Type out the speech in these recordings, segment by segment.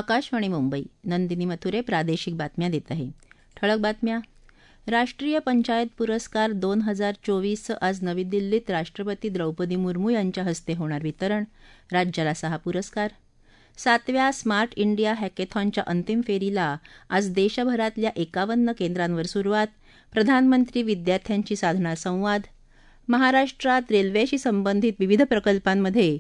आकाशवाणी मुंबई. नंदिनी मथुरे प्रादेशिक बातम्या देत आहे. ठळक बातम्या. राष्ट्रीय पंचायत पुरस्कार 2024 आज नवी दिल्लीत राष्ट्रपती द्रौपदी मुर्मू यांच्या हस्ते होणार वितरण. राज्याला 6 पुरस्कार. 7व्या स्मार्ट इंडिया हॅकेथॉनच्या अंतिम फेरीला आज देशभरातल्या 51 केंद्रांवर सुरुवात. प्रधानमंत्री विद्यार्थ्यांशी साधणार संवाद. महाराष्ट्रात रेल्वेशी संबंधित विविध प्रकल्पांमध्ये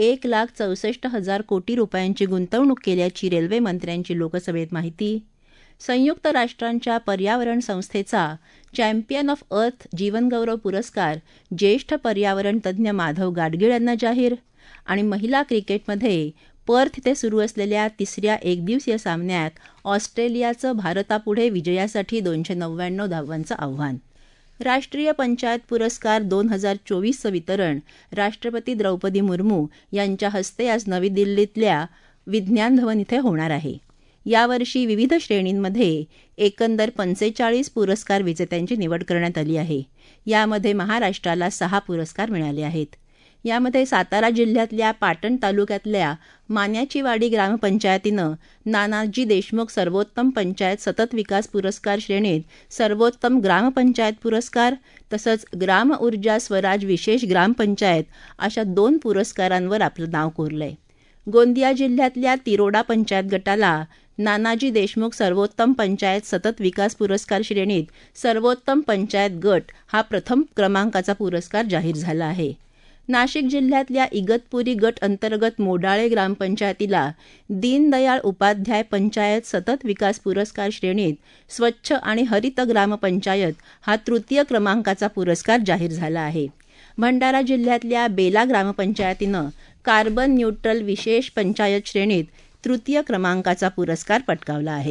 1,64,000 कोटी रुपयांची गुंतवणूक केल्याची रेल्वे मंत्र्यांची लोकसभेत माहिती. संयुक्त राष्ट्रांच्या पर्यावरण संस्थेचा चॅम्पियन ऑफ अर्थ जीवनगौरव पुरस्कार ज्येष्ठ पर्यावरण तज्ज्ञ माधव गाडगीळ यांना जाहीर. आणि महिला क्रिकेटमध्ये पर्थ इथे सुरू असलेल्या 3ऱ्या एकदिवसीय सामन्यात ऑस्ट्रेलियाचं भारतापुढे विजयासाठी 299 धावांचं आव्हान. राष्ट्रीय पंचायत पुरस्कार 2024चं वितरण राष्ट्रपती द्रौपदी मुर्मू यांच्या हस्ते आज नवी दिल्लीतल्या विज्ञान भवन इथे होणार आहे. यावर्षी विविध श्रेणींमध्ये एकंदर 45 पुरस्कार विजेत्यांची निवड करण्यात आली आहे. यामध्ये महाराष्ट्राला 6 पुरस्कार मिळाले आहेत. यामध्ये सातारा जिल्ह्यातल्या पाटण तालुक्यातल्या मान्याचीवाडी ग्रामपंचायतीनं नानाजी देशमुख सर्वोत्तम पंचायत सतत विकास पुरस्कार श्रेणीत सर्वोत्तम ग्रामपंचायत पुरस्कार तसंच ग्राम ऊर्जा स्वराज विशेष ग्रामपंचायत अशा 2 पुरस्कारांवर आपलं नाव कोरलंय. गोंदिया जिल्ह्यातल्या तिरोडा पंचायत गटाला नानाजी देशमुख सर्वोत्तम पंचायत सतत विकास पुरस्कार श्रेणीत सर्वोत्तम पंचायत गट हा प्रथम क्रमांकाचा पुरस्कार जाहीर झाला आहे. नाशिक जिल्ह्यातल्या इगतपुरी गट अंतर्गत मोडाळे ग्रामपंचायतीला दीनदयाळ उपाध्याय पंचायत सतत विकास पुरस्कार श्रेणीत स्वच्छ आणि हरित ग्रामपंचायत हा तृतीय क्रमांकाचा पुरस्कार जाहीर झाला आहे. भंडारा जिल्ह्यातल्या बेला ग्रामपंचायतीनं कार्बन न्यूट्रल विशेष पंचायत श्रेणीत तृतीय क्रमांकाचा पुरस्कार पटकावला आहे.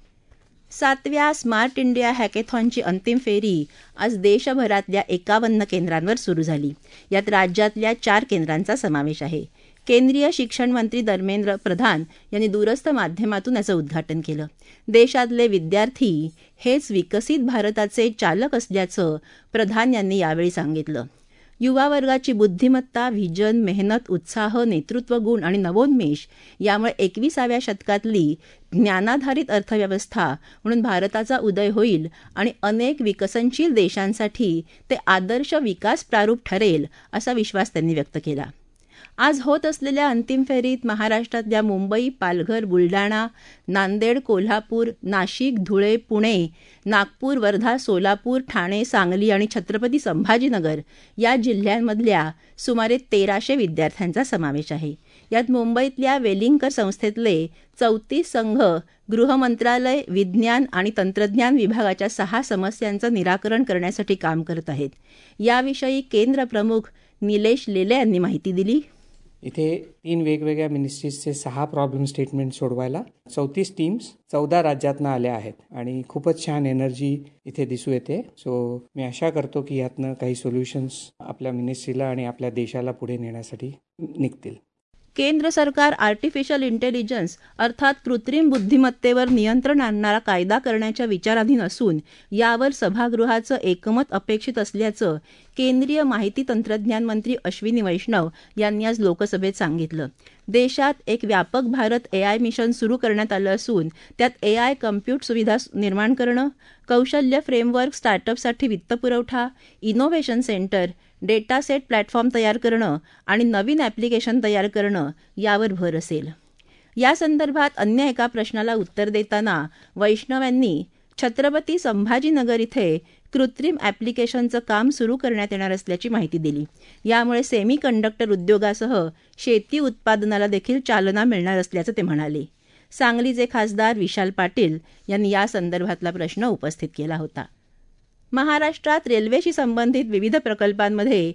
7व्या स्मार्ट इंडिया हॅकेथॉनची अंतिम फेरी आज देशभरातल्या 51 केंद्रांवर सुरू झाली. यात राज्यातल्या 4 केंद्रांचा समावेश आहे. केंद्रीय शिक्षण मंत्री धर्मेंद्र प्रधान यांनी दूरस्थ माध्यमातून याचं उद्घाटन केलं. देशातले विद्यार्थी हेच विकसित भारताचे चालक असल्याचं प्रधान यांनी यावेळी सांगितलं. युवा वर्गाची बुद्धिमत्ता, व्हिजन, मेहनत, उत्साह, नेतृत्व गुण आणि नवोन्मेष यामुळे 21व्या शतकातली ज्ञानाधारित अर्थव्यवस्था म्हणून भारताचा उदय होईल आणि अनेक विकसनशील देशांसाठी ते आदर्श विकास प्रारूप ठरेल असा विश्वास त्यांनी व्यक्त केला. आज होत असलेल्या अंतिम फेरीत महाराष्ट्रातल्या मुंबई, पालघर, बुलडाणा, नांदेड, कोल्हापूर, नाशिक, धुळे, पुणे, नागपूर, वर्धा, सोलापूर, ठाणे, सांगली आणि छत्रपती संभाजीनगर या जिल्ह्यांमधल्या सुमारे 1300 विद्यार्थ्यांचा समावेश आहे. यात मुंबईतल्या वेलिंगकर संस्थेतले 34 संघ गृह मंत्रालय, विज्ञान आणि तंत्रज्ञान विभागाच्या 6 समस्यांचं निराकरण करण्यासाठी काम करत आहेत. याविषयी केंद्र प्रमुख निलेश लेले यांनी माहिती दिली. इथे 3 वेगवेगळ्या मिनिस्ट्रीजचे 6 प्रॉब्लेम स्टेटमेंट सोडवायला 34 टीम्स 14 राज्यातनं आल्या आहेत आणि खूपच छान एनर्जी इथे दिसू येते. सो मी आशा करतो की यातनं काही सोल्युशन्स आपल्या मिनिस्ट्रीला आणि आपल्या देशाला पुढे नेण्यासाठी निघतील. केंद्र सरकार आर्टिफिशियल इंटेलिजन्स अर्थात कृत्रिम बुद्धिमत्तेवर नियंत्रण आणणारा कायदा करण्याच्या विचाराधीन असून यावर सभागृहाचं एकमत अपेक्षित असल्याचं केंद्रीय माहिती तंत्रज्ञान मंत्री अश्विनी वैष्णव यांनी आज लोकसभेत सांगितलं. देशात एक व्यापक भारत AI मिशन सुरू करण्यात आलं असून त्यात AI कम्प्यूट सुविधा निर्माण करणं, कौशल्य फ्रेमवर्क, स्टार्टअपसाठी वित्तपुरवठा, innovation centre, data set platform तयार करणं आणि नवीन ॲप्लिकेशन तयार करणं यावर भर असेल. या संदर्भात अन्य एका प्रश्नाला उत्तर देताना वैष्णव यांनी छत्रपती संभाजीनगर इथे कृत्रिम ॲप्लिकेशनचं काम सुरू करण्यात येणार असल्याची माहिती दिली. यामुळे सेमी कंडक्टर उद्योगासह शेती उत्पादनाला देखील चालना मिळणार असल्याचं ते म्हणाले. सांगलीचे खासदार विशाल पाटील यांनी या संदर्भातला प्रश्न उपस्थित केला होता. महाराष्ट्रात रेल्वेशी संबंधित विविध प्रकल्पांमध्ये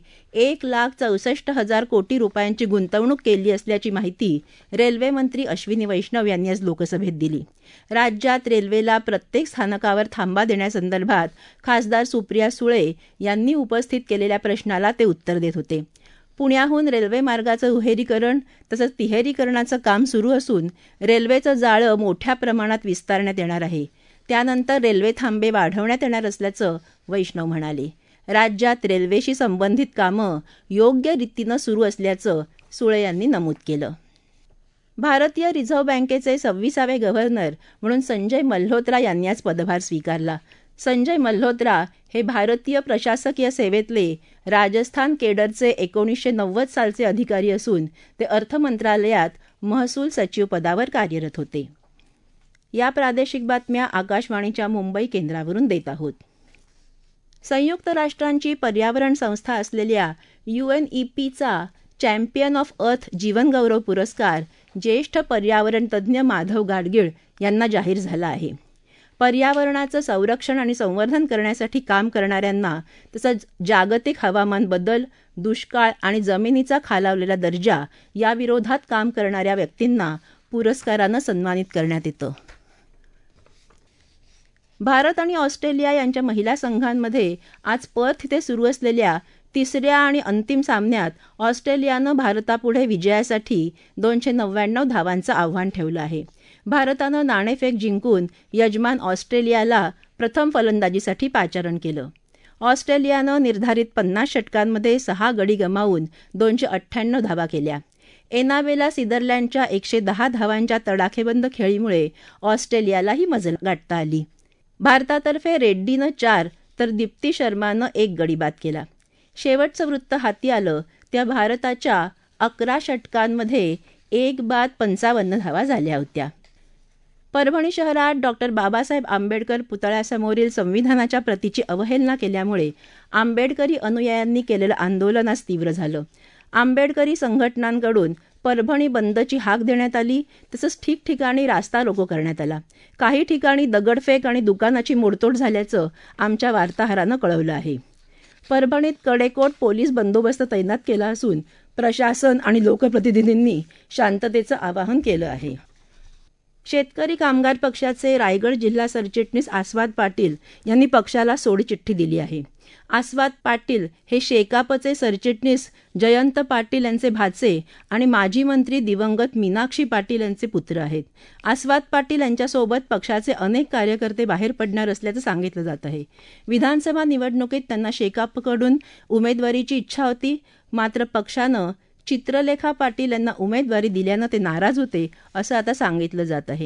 1,64,000 कोटी रुपयांची गुंतवणूक केली असल्याची माहिती रेल्वे मंत्री अश्विनी वैष्णव यांनी आज लोकसभेत दिली. राज्यात रेल्वेला प्रत्येक स्थानकावर थांबा देण्यासंदर्भात खासदार सुप्रिया सुळे यांनी उपस्थित केलेल्या प्रश्नाला ते उत्तर देत होते. पुण्याहून रेल्वे मार्गाचं दुहेरीकरण तसंच तिहेरीकरणाचं काम सुरू असून रेल्वेचं जाळं मोठ्या प्रमाणात विस्तारण्यात येणार आहे. त्यानंतर रेल्वे थांबे वाढवण्यात येणार असल्याचं वैष्णव म्हणाले. राज्यात रेल्वेशी संबंधित कामं योग्य रीतीनं सुरू असल्याचं सुळे यांनी नमूद केलं. भारतीय रिझर्व्ह बँकेचे 26वे गव्हर्नर म्हणून संजय मल्होत्रा यांनी आज पदभार स्वीकारला. संजय मल्होत्रा हे भारतीय प्रशासकीय सेवेतले राजस्थान केडरचे 1990 सालचे अधिकारी असून ते अर्थ मंत्रालयात महसूल सचिव पदावर कार्यरत होते. या प्रादेशिक बातम्या आकाशवाणीच्या मुंबई केंद्रावरून देत आहोत. संयुक्त राष्ट्रांची पर्यावरण संस्था असलेल्या UNEPचा चॅम्पियन ऑफ अर्थ जीवनगौरव पुरस्कार ज्येष्ठ पर्यावरण तज्ज्ञ माधव गाडगीळ यांना जाहीर झाला आहे. पर्यावरणाचं संरक्षण आणि संवर्धन करण्यासाठी काम करणाऱ्यांना तसंच जागतिक हवामान बदल, दुष्काळ आणि जमिनीचा खालावलेला दर्जा याविरोधात काम करणाऱ्या व्यक्तींना पुरस्कारानं सन्मानित करण्यात येतं. भारत आणि ऑस्ट्रेलिया यांच्या महिला संघांमध्ये आज पर्थ इथे सुरू असलेल्या तिसऱ्या आणि अंतिम सामन्यात ऑस्ट्रेलियानं भारतापुढे विजयासाठी 299 धावांचं आव्हान ठेवलं आहे. भारतानं नाणेफेक जिंकून यजमान ऑस्ट्रेलियाला प्रथम फलंदाजीसाठी पाचारण केलं. ऑस्ट्रेलियानं निर्धारित 50 षटकांमध्ये 6 गडी गमावून 298 धावा केल्या. एनावेला सिदरलँडच्या 110 धावांच्या तडाखेबंद खेळीमुळे ऑस्ट्रेलियालाही मजल गाठता आली. भारतातर्फे रेड्डीनं 4 तर दीप्ती शर्मानं 1 गडी बाद केला. शेवटचं वृत्त हाती आलं त्या भारताच्या 11 षटकांमध्ये 1 बाद 55 धावा झाल्या होत्या. परभणी शहरात डॉ. बाबासाहेब आंबेडकर पुतळ्यासमोरील संविधानाच्या प्रतीची अवहेलना केल्यामुळे आंबेडकरी अनुयायांनी केलेलं आंदोलन आज तीव्र झालं. आंबेडकरी संघटनांकडून परभणी बंदची हाक देण्यात आली. तसंच ठिकठिकाणी रास्ता रोको करण्यात आला. काही ठिकाणी दगडफेक आणि दुकानाची मोडतोड झाल्याचं आमच्या वार्ताहरानं कळवलं आहे. परभणीत कडेकोट पोलीस बंदोबस्त तैनात केला असून प्रशासन आणि लोकप्रतिनिधींनी शांततेचं आवाहन केलं आहे. शेतकरी कामगार पक्षाचे रायगड जिल्हा सरचिटणीस आस्वाद पाटील यांनी पक्षाला सोडचिठ्ठी दिली आहे. आस्वाद पाटील हे शेकापचे सरचिटणीस जयंत पाटील यांचे भाचे आणि माजी मंत्री दिवंगत मीनाक्षी पाटील यांचे पुत्र आहेत. आस्वाद पाटील यांच्यासोबत पक्षाचे अनेक कार्यकर्ते बाहेर पडणार असल्याचं सांगितलं जात आहे. विधानसभा निवडणुकीत त्यांना शेकापकडून उमेदवारीची इच्छा होती, मात्र पक्षानं चित्रलेखा पाटील यांना उमेदवारी दिल्यानं ते नाराज होते, असं आता सांगितलं जात आहे.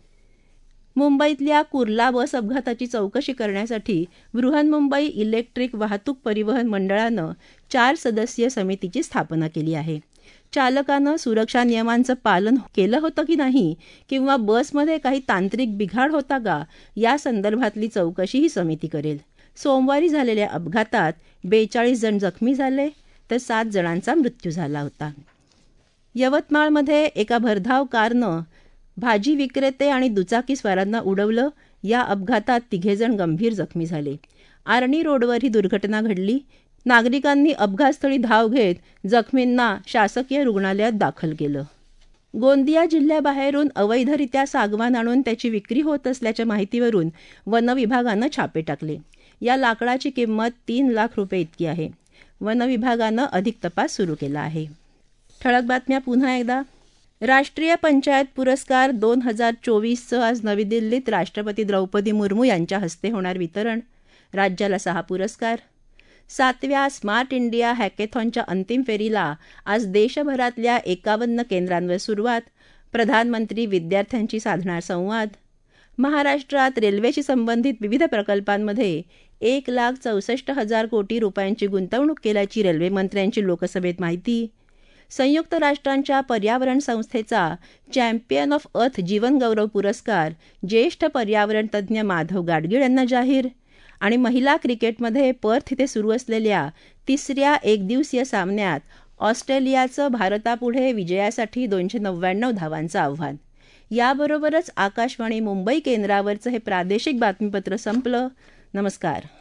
मुंबईतल्या कुर्ला बस अपघाताची चौकशी करण्यासाठी बृहन्मुंबई इलेक्ट्रिक वाहतूक परिवहन मंडळानं 4 सदस्यीय समितीची स्थापना केली आहे. चालकानं सुरक्षा नियमांचं पालन केलं होतं की नाही किंवा बसमध्ये काही तांत्रिक बिघाड होता का या संदर्भातली चौकशी ही समिती करेल. सोमवारी झालेल्या अपघातात 42 जण जखमी झाले तर 7 जणांचा मृत्यू झाला होता. यवतमाळमध्ये एका भरधाव कारनं भाजी विक्रेते आणि दुचाकीस्वारांना उडवलं. या अपघातात 3 जण गंभीर जखमी झाले. आर्णी रोडवर ही दुर्घटना घडली. नागरिकांनी अपघातस्थळी धाव घेत जखमींना शासकीय रुग्णालयात दाखल केलं. गोंदिया जिल्ह्याबाहेरून अवैधरित्या सागवान आणून त्याची विक्री होत असल्याच्या माहितीवरून वनविभागानं छापे टाकले. या लाकडाची किंमत 3 लाख रुपये इतकी आहे. वनविभागानं अधिक तपास सुरू केला आहे. ठळक बातम्या पुन्हा एकदा. राष्ट्रीय पंचायत पुरस्कार 2024चं आज नवी दिल्लीत राष्ट्रपती द्रौपदी मुर्मू यांच्या हस्ते होणार वितरण. राज्याला 6 पुरस्कार. 7व्या स्मार्ट इंडिया हॅकेथॉनच्या अंतिम फेरीला आज देशभरातल्या 51 केंद्रांवर सुरुवात. प्रधानमंत्री विद्यार्थ्यांशी साधणार संवाद. महाराष्ट्रात रेल्वेशी संबंधित विविध प्रकल्पांमध्ये 1,64,000 कोटी रुपयांची गुंतवणूक केल्याची रेल्वेमंत्र्यांची लोकसभेत माहिती. संयुक्त राष्ट्रांच्या पर्यावरण संस्थेचा चॅम्पियन ऑफ अर्थ जीवनगौरव पुरस्कार ज्येष्ठ पर्यावरण तज्ज्ञ माधव गाडगीळ यांना जाहीर. आणि महिला क्रिकेटमध्ये पर्थ इथे सुरू असलेल्या तिसऱ्या एकदिवसीय सामन्यात ऑस्ट्रेलियाचं भारतापुढे विजयासाठी 299 धावांचं आव्हान. याबरोबरच आकाशवाणी मुंबई केंद्रावरचं हे प्रादेशिक बातमीपत्र संपलं. नमस्कार.